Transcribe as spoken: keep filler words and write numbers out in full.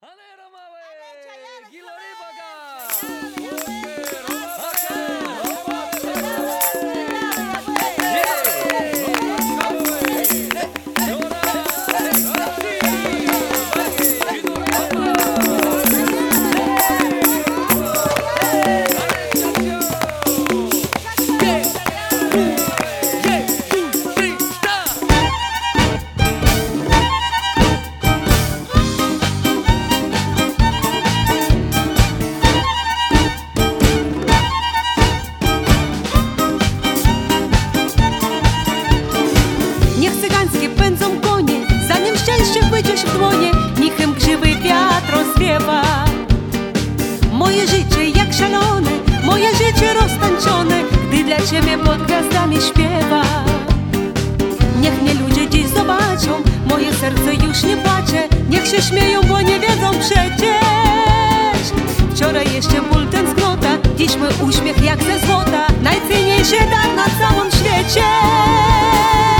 Anero małe! Aneczka, Gilo rybaga! Niech cygańskie pędzą konie, zanim szczęście wejdzie się w dłonie, nichem grzywy wiatr rozwiewa. Moje życie jak szalone, moje życie roztańczone, gdy dla Ciebie pod gwiazdami śpiewa. Niech mnie ludzie dziś zobaczą, moje serce już nie płacze, niech się śmieją, bo nie wiedzą przecież. Wczoraj jeszcze ból tęsknota, dziś mój uśmiech jak ze złota, najcenniejszy dar na całym świecie.